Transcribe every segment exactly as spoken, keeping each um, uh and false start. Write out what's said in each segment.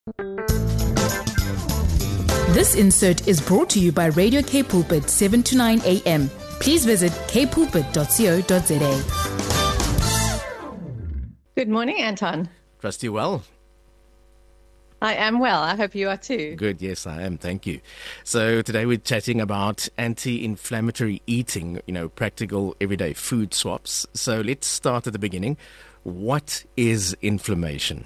This insert is brought to you by Radio K Pulpit, seven to nine a.m. Please visit k pulpit dot co dot za. Good morning, Anton. Trust you well. I am well. I hope you are too. Good. Yes, I am. Thank you. So today we're chatting about anti-inflammatory eating, you know, practical everyday food swaps. So let's start at the beginning. What is inflammation?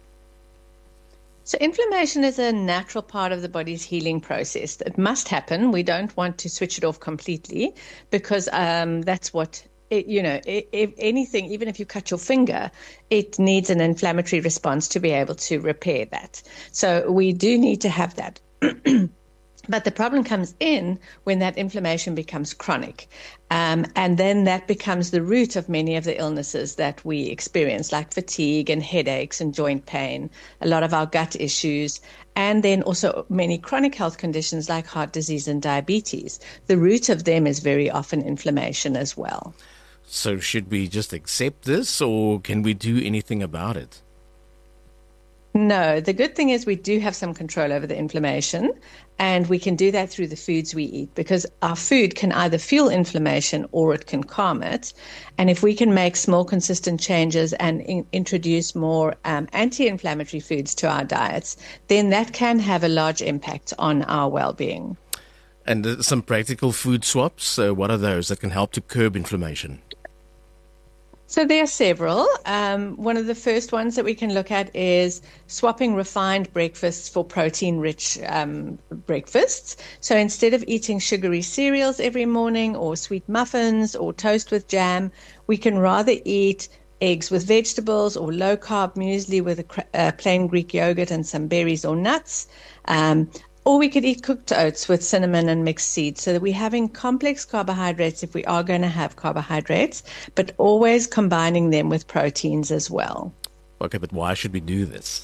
So inflammation is a natural part of the body's healing process. It must happen. We don't want to switch it off completely because um, that's what, it, you know, if anything, even if you cut your finger, it needs an inflammatory response to be able to repair that. So we do need to have that. But the problem comes in when that inflammation becomes chronic. Um, and then that becomes the root of many of the illnesses that we experience, like fatigue and headaches and joint pain, a lot of our gut issues, and then also many chronic health conditions like heart disease and diabetes. The root of them is very often inflammation as well. So should we just accept this, or can we do anything about it? No, the good thing is we do have some control over the inflammation, and we can do that through the foods we eat, because our food can either fuel inflammation or it can calm it. And if we can make small, consistent changes and in- introduce more um, anti-inflammatory foods to our diets, then that can have a large impact on our well-being. And uh, some practical food swaps, so what are those that can help to curb inflammation? So there are several. Um, one of the first ones that we can look at is swapping refined breakfasts for protein-rich um, breakfasts. So instead of eating sugary cereals every morning or sweet muffins or toast with jam, we can rather eat eggs with vegetables or low-carb muesli with a uh, plain Greek yogurt and some berries or nuts. Um, Or we could eat cooked oats with cinnamon and mixed seeds, so that we're having complex carbohydrates if we are going to have carbohydrates, but always combining them with proteins as well. Okay, but why should we do this?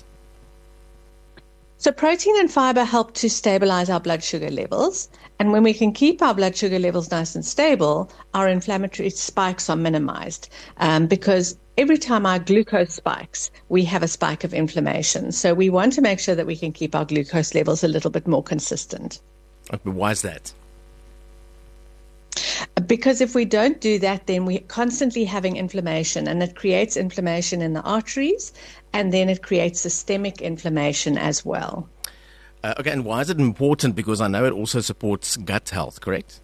So protein and fiber help to stabilize our blood sugar levels. And when we can keep our blood sugar levels nice and stable, our inflammatory spikes are minimized um, because every time our glucose spikes, we have a spike of inflammation. So we want to make sure that we can keep our glucose levels a little bit more consistent. Okay, why is that? Because if we don't do that, then we're constantly having inflammation, and it creates inflammation in the arteries, and then it creates systemic inflammation as well. Uh, okay, and why is it important? Because I know it also supports gut health, correct?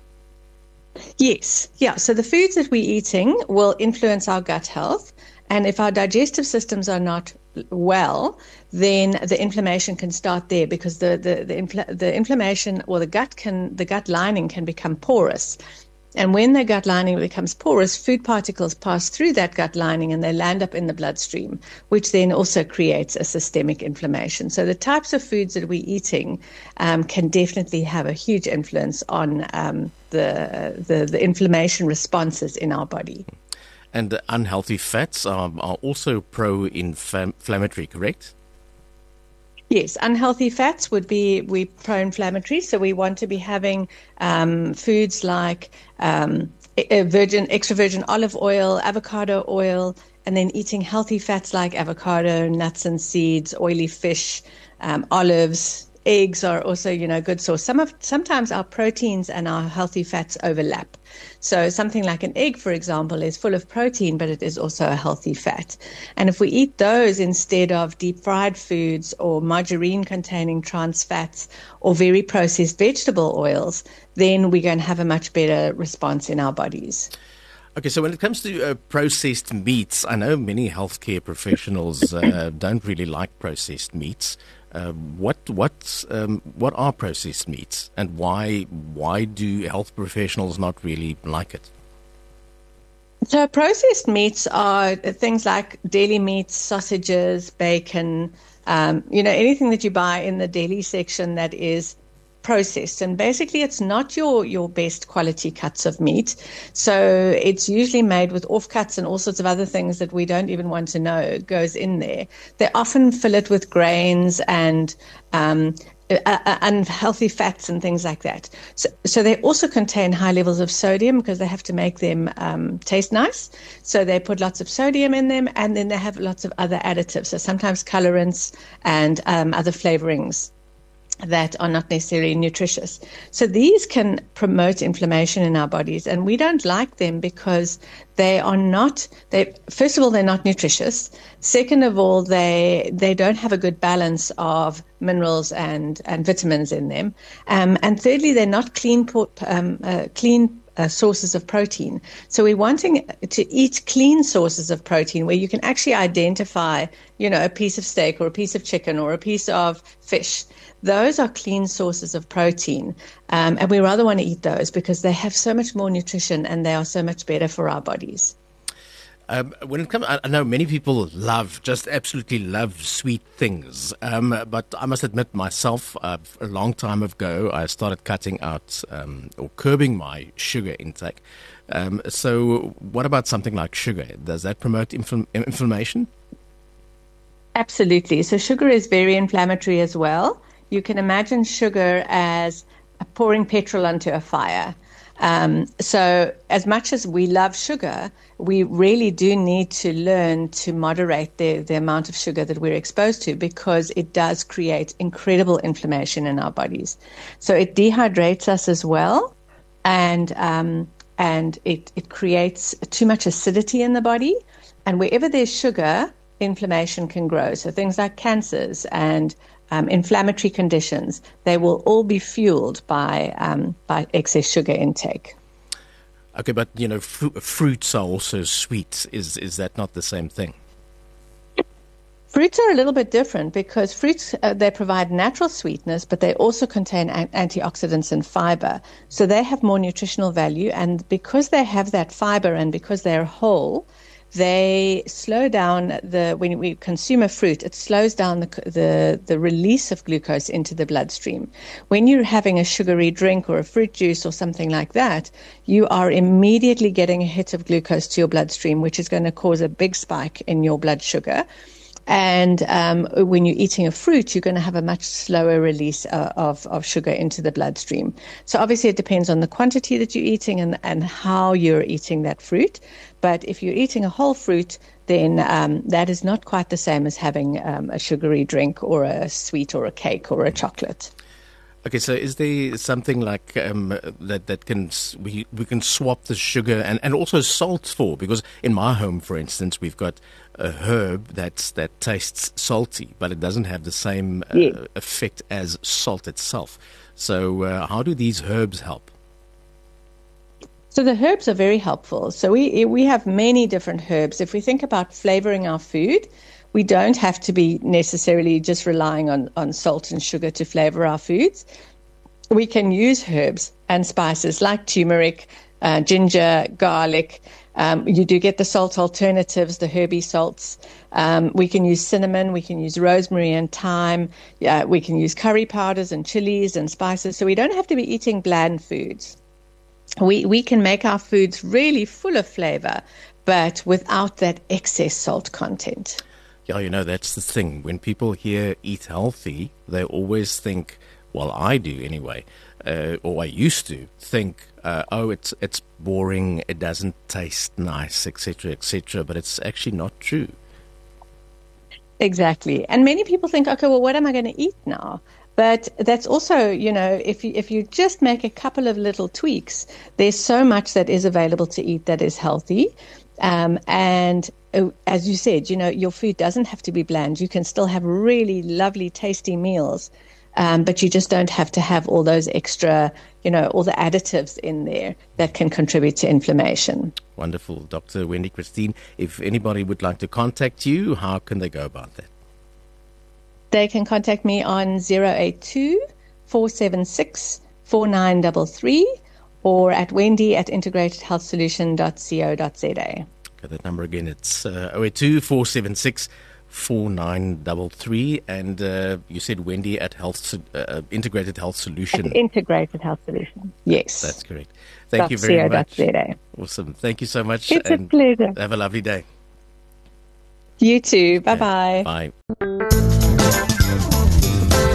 Yes. Yeah. So the foods that we're eating will influence our gut health. And if our digestive systems are not well, then the inflammation can start there, because the the the, infl- the inflammation or the gut can the gut lining can become porous. And when the gut lining becomes porous, food particles pass through that gut lining and they land up in the bloodstream, which then also creates a systemic inflammation. So the types of foods that we're eating um, can definitely have a huge influence on um, the, the the inflammation responses in our body. And the unhealthy fats are, are also pro-inflammatory, correct? Yes, unhealthy fats would be we pro-inflammatory, so we want to be having um, foods like um, virgin, extra virgin olive oil, avocado oil, and then eating healthy fats like avocado, nuts and seeds, oily fish, um, olives. Eggs are also, you know, a good source. Some of sometimes our proteins and our healthy fats overlap. So something like an egg, for example, is full of protein, but it is also a healthy fat. And if we eat those instead of deep fried foods or margarine-containing trans fats or very processed vegetable oils, then we're going to have a much better response in our bodies. Okay, so when it comes to uh, processed meats, I know many healthcare professionals uh, don't really like processed meats. Uh, what what um, what are processed meats, and why why do health professionals not really like it? So processed meats are things like deli meats, sausages, bacon, um, you know, anything that you buy in the deli section that is processed. And basically it's not your, your best quality cuts of meat. So it's usually made with offcuts and all sorts of other things that we don't even want to know goes in there. They often fill it with grains and um, uh, unhealthy fats and things like that. So, so they also contain high levels of sodium because they have to make them um, taste nice. So they put lots of sodium in them, and then they have lots of other additives. So sometimes colorants and um, other flavorings that are not necessarily nutritious. So these can promote inflammation in our bodies, and we don't like them because they are not, they, first of all, they're not nutritious. Second of all, they they don't have a good balance of minerals and, and vitamins in them. Um, and thirdly, they're not clean, um, uh, clean Uh, sources of protein. So we're wanting to eat clean sources of protein where you can actually identify, you know, a piece of steak or a piece of chicken or a piece of fish. Those are clean sources of protein. Um, and we rather want to eat those because they have so much more nutrition and they are so much better for our bodies. Um, when it comes, I know many people love, just absolutely love sweet things. Um, but I must admit myself, uh, a long time ago, I started cutting out um, or curbing my sugar intake. Um, so what about something like sugar? Does that promote infl- inflammation? Absolutely. So sugar is very inflammatory as well. You can imagine sugar as pouring petrol onto a fire. Um, so as much as we love sugar, we really do need to learn to moderate the, the amount of sugar that we're exposed to because it does create incredible inflammation in our bodies. So it dehydrates us as well, and um, and it, it creates too much acidity in the body. And wherever there's sugar, inflammation can grow. So things like cancers and Um, inflammatory conditions, they will all be fueled by um, by excess sugar intake. Okay, but you know, fr- fruits are also sweet. Is is that not the same thing? Fruits are a little bit different because fruits, uh, they provide natural sweetness, but they also contain an- antioxidants and fiber. So they have more nutritional value, and because they have that fiber and because they're whole, they slow down the, when we consume a fruit, it slows down the, the, the release of glucose into the bloodstream. When you're having a sugary drink or a fruit juice or something like that, you are immediately getting a hit of glucose to your bloodstream, which is going to cause a big spike in your blood sugar. And um, when you're eating a fruit, you're going to have a much slower release uh, of, of sugar into the bloodstream. So obviously it depends on the quantity that you're eating and, and how you're eating that fruit. But if you're eating a whole fruit, then um, that is not quite the same as having um, a sugary drink or a sweet or a cake or a chocolate. Okay, so is there something like um, that that can we we can swap the sugar and, and also salt for? Because in my home, for instance, we've got a herb that's that tastes salty, but it doesn't have the same uh, yes. effect as salt itself. So uh, how do these herbs help? So the herbs are very helpful. So we we have many different herbs. If we think about flavoring our food, we don't have to be necessarily just relying on, on salt and sugar to flavor our foods. We can use herbs and spices like turmeric, uh, ginger, garlic. Um, you do get the salt alternatives, the herby salts. Um, we can use cinnamon. We can use rosemary and thyme. Uh, we can use curry powders and chilies and spices. So we don't have to be eating bland foods. We, we can make our foods really full of flavor, but without that excess salt content. Yeah, you know, that's the thing. When people hear eat healthy, they always think, well, I do anyway, uh, or I used to think, uh, oh, it's it's boring, it doesn't taste nice, et cetera, et cetera. But it's actually not true. Exactly. And many people think, okay, well, what am I going to eat now? But that's also, you know, if you, if you just make a couple of little tweaks, there's so much that is available to eat that is healthy. Um, and as you said, you know, your food doesn't have to be bland. You can still have really lovely, tasty meals, um, but you just don't have to have all those extra, you know, all the additives in there that can contribute to inflammation. Wonderful. Doctor Wendy Christine, if anybody would like to contact you, how can they go about that? They can contact me on zero eight two, four seven six, four nine three three or at wendy at integrated health solution dot co dot za. Okay, that number again, it's uh, zero eight two, four seven six, four nine three three, and uh, you said Wendy at health uh, Integrated Health Solution. At Integrated Health Solution, yes. That's correct. Thank you very much. .co.za. Awesome. Thank you so much. It's and a pleasure. Have a lovely day. You too. Bye-bye. Okay. Bye.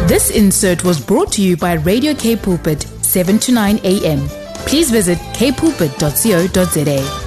This insert was brought to you by Radio K Pulpit, seven to nine a.m. Please visit k pulpit dot co dot za.